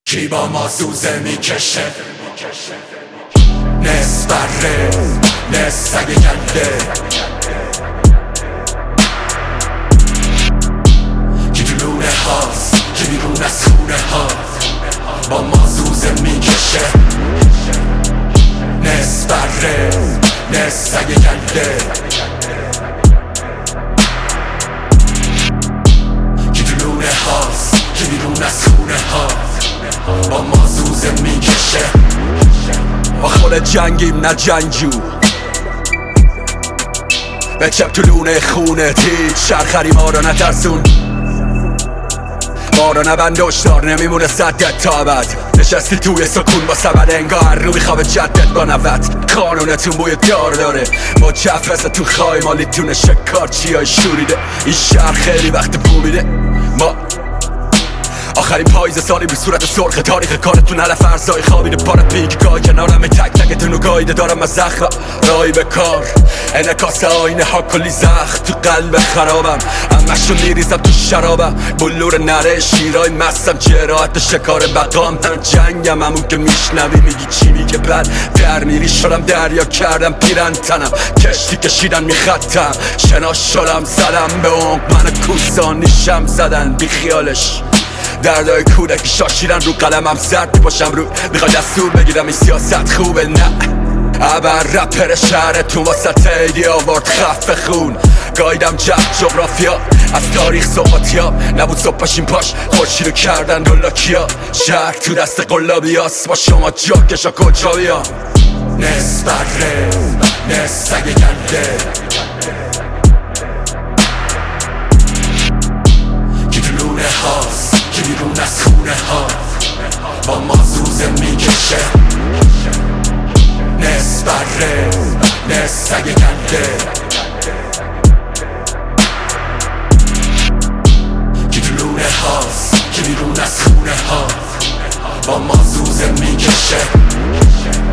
کی با ما زوزه میکشه؟ نصف بره نصف سگ گنده، کی دلونه هاست کی بیرون از خونه ها با ما زوزه میکشه. نصف بره نصف سگ گنده، کی دلونه هاست کی بیرون از خونه ها با ما زوزه میکشه. با خود جنگیم نه جنگجو، بچپ تو لونه خونه تیج شرخری ما رو نترسون، ما رو نبند دشتار نمیمونه صدت تا ابد. نشستی توی سکون با سبد انگار رو میخوابه جدت با نوت. قانونتون بوی دار داره با چفرسه تو خواهی مالیتونه شکارچی های شوریده. این شهر خیلی وقت بو میده. ما آخرین پاییز سالی بی صورت سرخ تاریخ کارتون علف ارزای خوابیده پار پیگگاه کنارم تک تکتون و گایده دارم از زخم رایی به کار انعکاس آینه ها کلی زخم تو قلب خرابم. همشو میریزم تو شرابم بلور نره شیرای مستم جراحت شکار بقام من جنگم همون که میشنوی میگی چی میگه بعد در میری شدم دریا کردم پیرن تنم کشتی کشیدن میخطم شناش شدم زدم به عمق من کوسانیشم زدن بی خیالش دردای کودکی شاشیدن رو قلمم زرد باشم رو میخوای دستور بگیرم این سیاست خوبه نه ابر رپر شهرتون واسه ایدی آورد خف خون گایدم جغرافیا از تاریخ صحباتیا نبود صبحش این پاش خورشیدو کردن دولاکیا شهر تو دست قلابیاست با شما جاکشا کجا بیام. نصف بره نصف سگ گنده، کی دلونه هاست کی بیرون از خونه ها با ما زوزه میکشه. نصف بره نصف سگ گنده، کی دلونه هاست کی بیرون از خونه ها با ما زوزه میکشه.